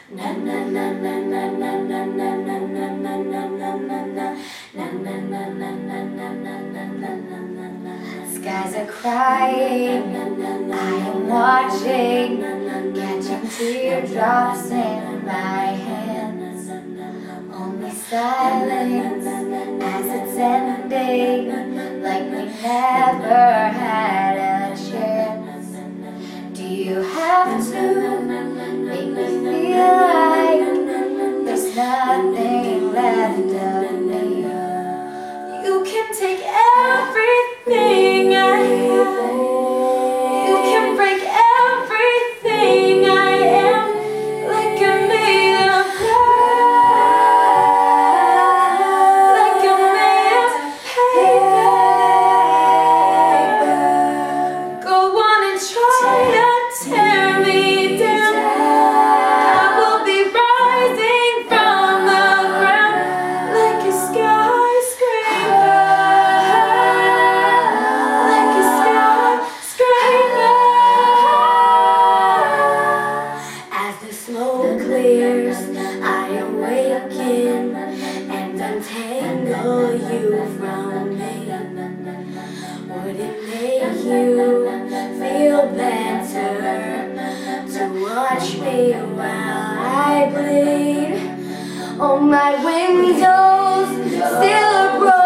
Skies are crying, I am watching, catching teardrops in my hands. Only silence as it's ending, like we never had a chance. Do you have to make me feel like there's nothing left of me? You can take everything I have. You can break everything I am, like I'm made of glass, like I'm made of paper. Go on and try to tear me down. I will be rising from the ground like a skyscraper, like a skyscraper. As the smoke clears, I awaken and untangle you from me. Would it make you feel better to watch me while I bleed? Oh, my windows still are broken.